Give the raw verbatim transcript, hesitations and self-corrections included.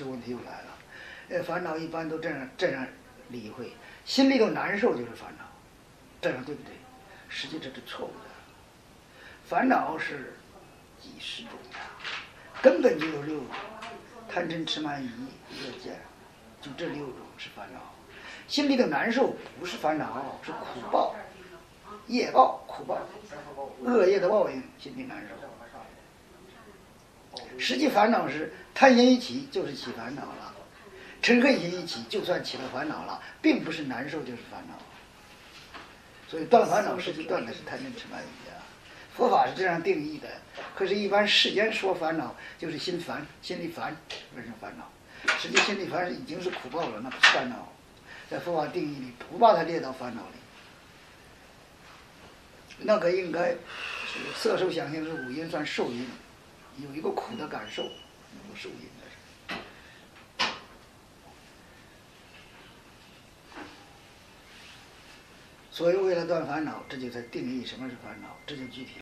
这问题又来了。呃，烦恼一般都这样这样理会，心里头难受就是烦恼，这样对不对？实际这是错误的。烦恼是几十种的，根本就有六种：贪嗔痴慢疑恶见，就这六种是烦恼。心里头难受不是烦恼，是苦报、业报、苦报、恶业的报应，心里难受。实际烦恼是贪心一起就是起烦恼了，嗔恨心一起就算起了烦恼了，并不是难受就是烦恼。所以断烦恼实际断的是贪嗔痴慢疑啊。佛法是这样定义的，可是一般世间说烦恼就是心烦，心里烦变成烦恼，实际心里烦已经是苦报了，那不是烦恼。在佛法定义里不把它列到烦恼里，那个应该是色受想行识五阴算受因，有一个苦的感受，有受因的是。所以为了断烦恼，这就在定义什么是烦恼，这就具体。